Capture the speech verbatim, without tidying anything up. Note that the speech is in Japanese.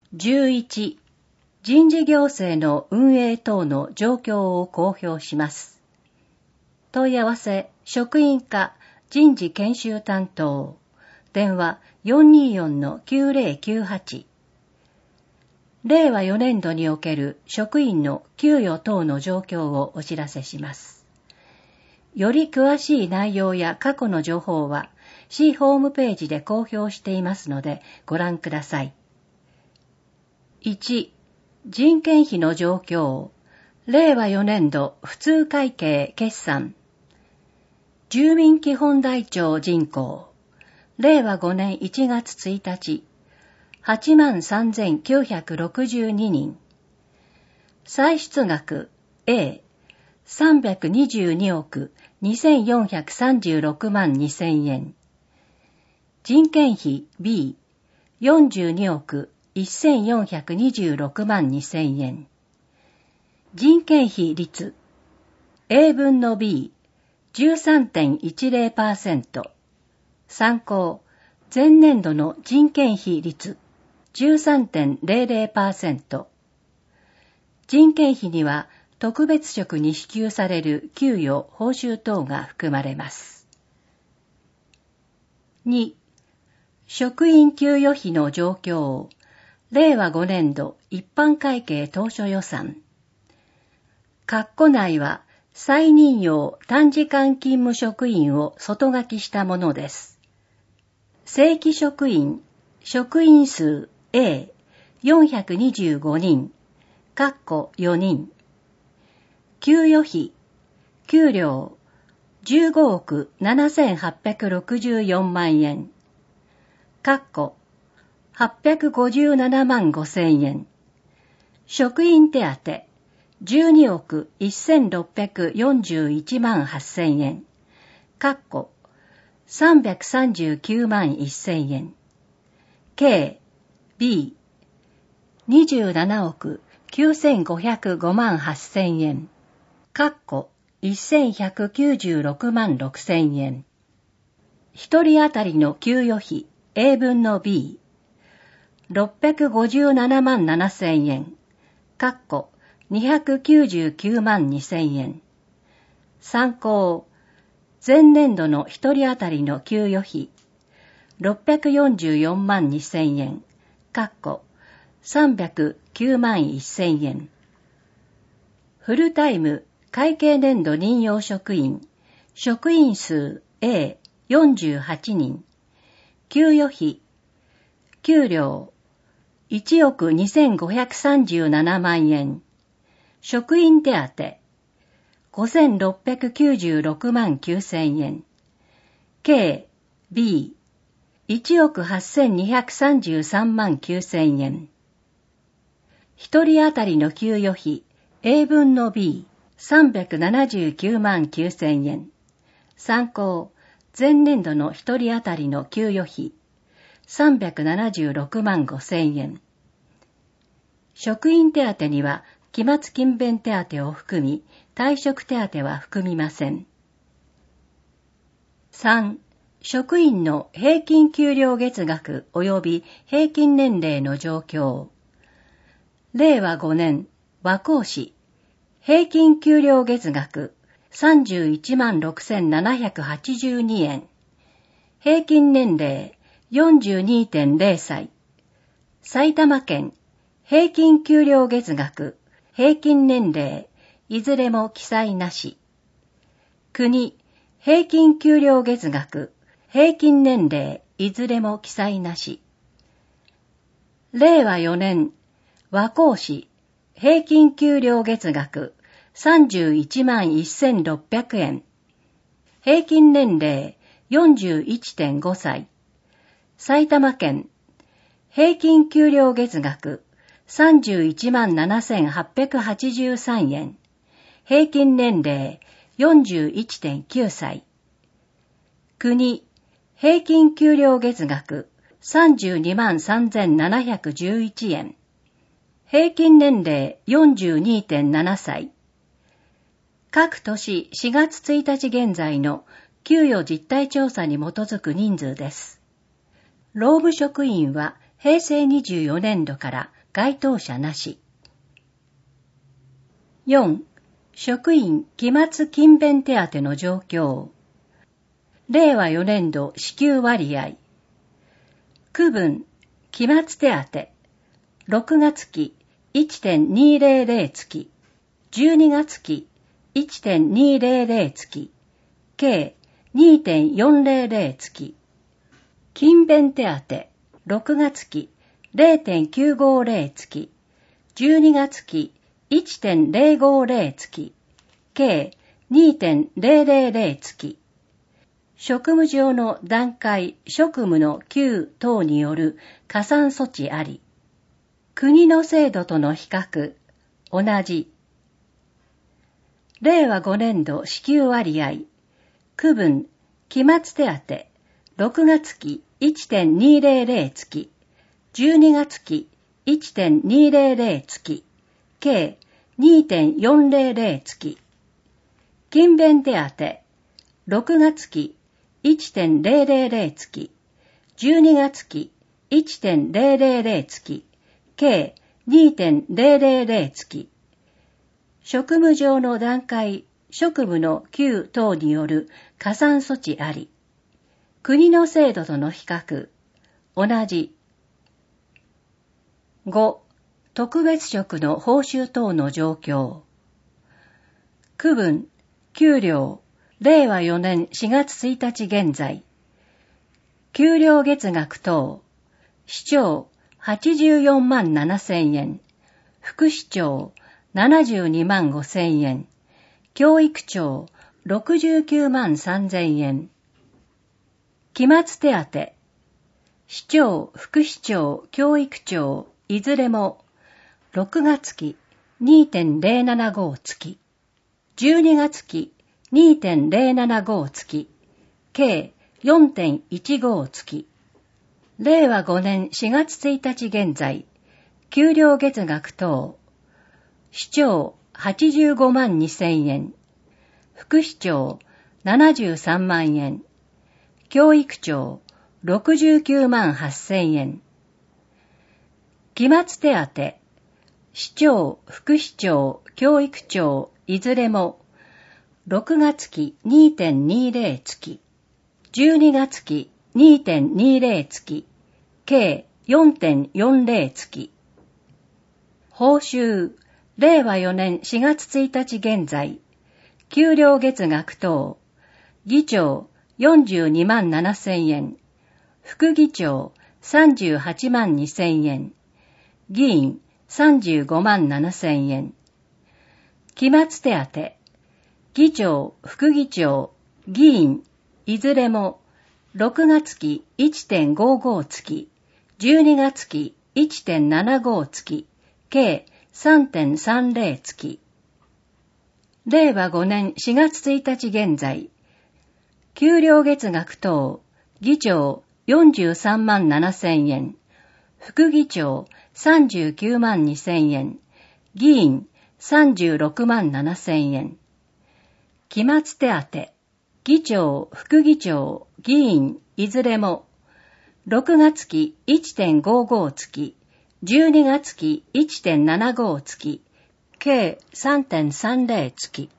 じゅういち、人事行政の運営等の状況を公表します。問い合わせ、職員課、人事研修担当、電話 よんにーよんのきゅうぜろきゅうはち。れいわよねんどにおける職員の給与等の状況をお知らせします。より詳しい内容や過去の情報は、市ホームページで公表していますのでご覧ください。いち、人件費の状況、れいわよねんど普通会計決算。住民基本台帳人口、れいわごねんいちがつついたち、はちまんさんぜんきゅうひゃくろくじゅうににん。歳出額 A、さんびゃくにじゅうにおくにせんよんひゃくさんじゅうろくまんにせんえん。人件費 B、よんじゅうにおくせんよんひゃくにじゅうろくまんにせんえん。人件費率 A 分の B、じゅうさんてんいちぜろパーセント。参考、前年度の人件費率 じゅうさんてんぜろぜろパーセント。人件費には特別職に支給される給与・報酬等が含まれます。に、職員給与費の状況、れいわごねんど一般会計当初予算。括弧内は再任用短時間勤務職員を外書きしたものです。正規職員、職員数 A、よんひゃくにじゅうごにん、括弧よにん。給与費、給料、じゅうごおくななせんはっぴゃくろくじゅうよんまんえん、括弧はっぴゃくごじゅうななまんごせんえん。職員手当、じゅうにおくせんろっぴゃくよんじゅういちまんはっせんえん、括弧さんびゃくさんじゅうきゅうまんせんえん。計 B、にじゅうななおくきゅうせんごひゃくごまんはっせんえん、括弧せんひゃくきゅうじゅうろくまんろくせんえん。一人当たりの給与費 A 分の B、ろっぴゃくごじゅうななまんななせんえん、括弧にひゃくきゅうじゅうきゅうまんにせんえん。参考、前年度の一人当たりの給与費、ろっぴゃくよんじゅうよんまんにせんえん、括弧さんびゃくきゅうまんせんえん。フルタイム会計年度任用職員、職員数 A、よんじゅうはちにん。給与費、給料、いちおくにせんごひゃくさんじゅうななまんえん。職員手当、ごせんろっぴゃくきゅうじゅうろくまんきゅうせんえん。計 B、いちおくはっせんにひゃくさんじゅうさんまんきゅうせんえん。一人当たりの給与費 A 分の B、さんびゃくななじゅうきゅうまんきゅうせんえん。参考、前年度の一人当たりの給与費、さんびゃくななじゅうろくまんごせんえん。職員手当には、期末勤勉手当を含み、退職手当は含みません。さん、職員の平均給料月額及び平均年齢の状況。れいわごねん、和光市、平均給料月額さんじゅういちまんろくせんななひゃくはちじゅうにえん。平均年齢 よんじゅうにてんぜろ 歳。埼玉県、平均給料月額、平均年齢、いずれも記載なし。国、平均給料月額、平均年齢、いずれも記載なし。れいわよねん、和光市、平均給料月額、さんじゅういちまんせんろっぴゃくえん。平均年齢、よんじゅういってんご 歳。埼玉県、平均給料月額、さんじゅういちまんななせんはっぴゃくはちじゅうさんえん。平均年齢 よんじゅういってんきゅう 歳。国、平均給料月額さんじゅうにまんさんぜんななひゃくじゅういちえん。平均年齢 よんじゅうにてんなな 歳。各都市しがつついたち現在の給与実態調査に基づく人数です。労務職員はへいせいにじゅうよねんどから該当者なし。よん. 職員期末勤勉手当の状況。れいわよねんど支給割合。区分期末手当ろくがつ期 いちてんにひゃく 月、じゅうにがつ期 いちてんにひゃく 月、計 にてんよんひゃく 月。勤勉手当ろくがつ期 れいてんきゅうごぜろ 月、じゅうにがつ期 いちてんぜろごぜろ 月、計 にてんぜろぜろぜろ 月。職務上の段階、職務の級等による加算措置あり。国の制度との比較、同じ。れいわごねんど支給割合、区分、期末手当、ろくがつ期 いちてんにひゃく 月、じゅうにがつ期 いちてんにひゃく 月、計 にてんよんひゃく 月。勤勉手当、ろくがつ期 いちてんぜろぜろ 月、じゅうにがつ期 いちてんぜろぜろ 月、計 にてんぜろぜろ 月。職務上の段階、職務の級等による加算措置あり。国の制度との比較、同じ。ご. 特別職の報酬等の状況。区分、給料、れいわよねんしがつついたち現在。給料月額等、市長はちじゅうよんまんななせんえん、副市長ななじゅうにまんごせんえん、教育長ろくじゅうきゅうまんさんぜんえん。期末手当、市長、副市長、教育長、いずれもろくがつ期 にてんぜろななご 月、じゅうにがつ期 にてんぜろななご 月、計 よんてんいちご 月。れいわごねんしがつついたち現在、給料月額等、市長はちじゅうごまんにせんえん、副市長ななじゅうさんまんえん、教育長ろくじゅうきゅうまんはっせんえん。期末手当、市長、副市長、教育長、いずれも、ろくがつ期 にてんにひゃく 月、じゅうにがつ期 にてんにひゃく 月、計 よんてんよんぜろ 月。報酬、れいわよねんしがつついたち現在、給料月額等、議長よんじゅうにまんななせんえん、副議長さんじゅうはちまんにせんえん、議員さんじゅうごまんななせんえん。期末手当、議長、副議長、議員、いずれも、ろくがつ期 いちてんごご 月、じゅうにがつ期 いちてんななご 月、計 さんてんさんぜろ 月。れいわごねんしがつついたち現在、給料月額等、議長よんじゅうさんまんななせんえん、副議長さんじゅうきゅうまんにせんえん、議員さんじゅうろくまんななせんえん。期末手当、議長、副議長、議員、いずれも、ろくがつ期 いちてんごご 月、じゅうにがつ期 いちてんななご 月、計 さんてんさんぜろ 月。